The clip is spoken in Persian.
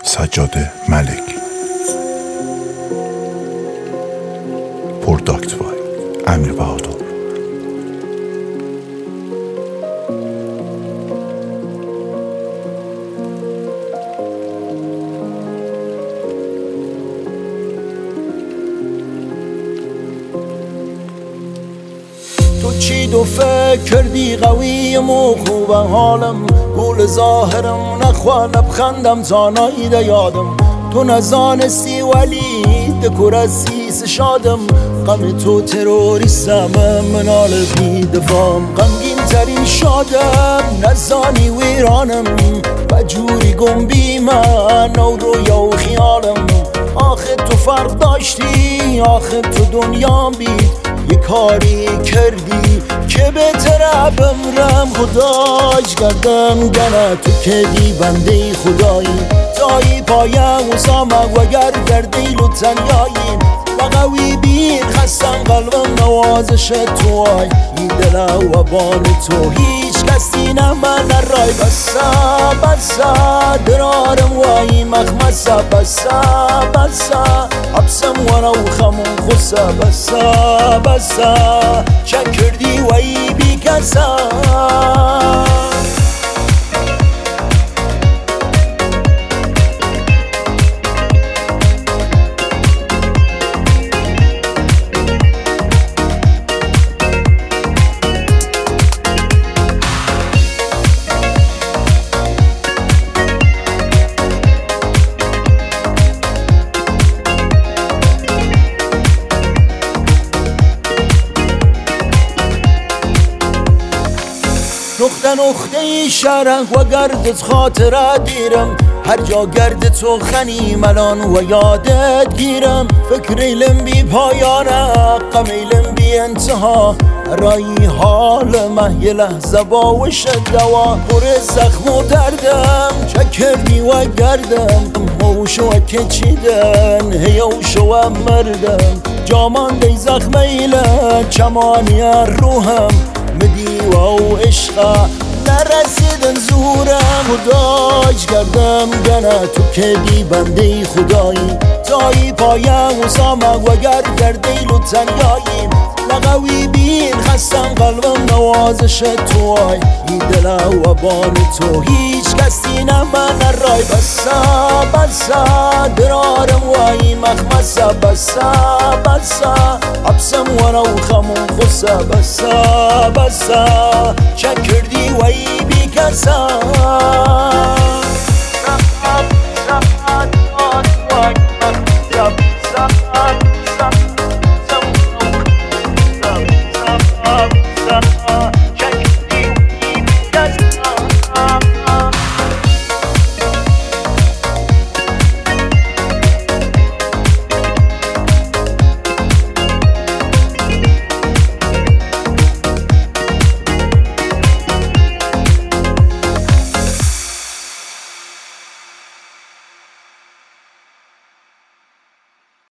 سجاد ملک. پروداکت بای امیر بهادر. تو چی دو فکر کردی قویم و خوبه حالم، گول ظاهرم نخوا لبخندم تا نایده یادم. تو نزانستی ولی دکور عزیز شادم، غم تو تروریستم منال بی دفام. غمگین ترین شادم نزانی ویرانم، بجوری گم بی من نو رویا و خیالم. آخه تو فرق داشتی، آخه تو دنیا بید، یه کاری کردی که بهتره بمرم. خداش کردم گنه تو که دی بنده خدایی، تایی پایم و سامق و گر در دیل و تنیایی. لغوی بین خستم قلبم نوازش توای، این دل و بان تو هیچ کسی نمن رای. بسا بسا درارم وای مخمسا، بسا بسا حبسم وانا و خمون خسا. بسا بسا چه کردی وای بی کسا. نقطه شرح و گردت خاطره دیرم، هر جا گرد تو خنیم الان و یادت گیرم. فکر ایلم بی پایانه، غم ایلم بی انتها، رایی حال مه یه لحظه باوش دوا. پر زخم و دردم چه کردی و گردم، هوشو که چیدن هیوشو مردم. جامان دی زخم ایله چمانی روحم، مدی و عشقه نرسیدن زورم. خداش کردم گنه تو که دی بنده خدایی، تایی پایم و سامق و گر در دیل و تنیایی. لغوی بین خستم قلبم نوازش توای، این دل و بان تو هیچ کسی نمن رای. بسا بسا درارم وای مخمسا، بسا بسا حبسم وانا و خمون خسا. بسا بسا چه کردی وای بی کسا.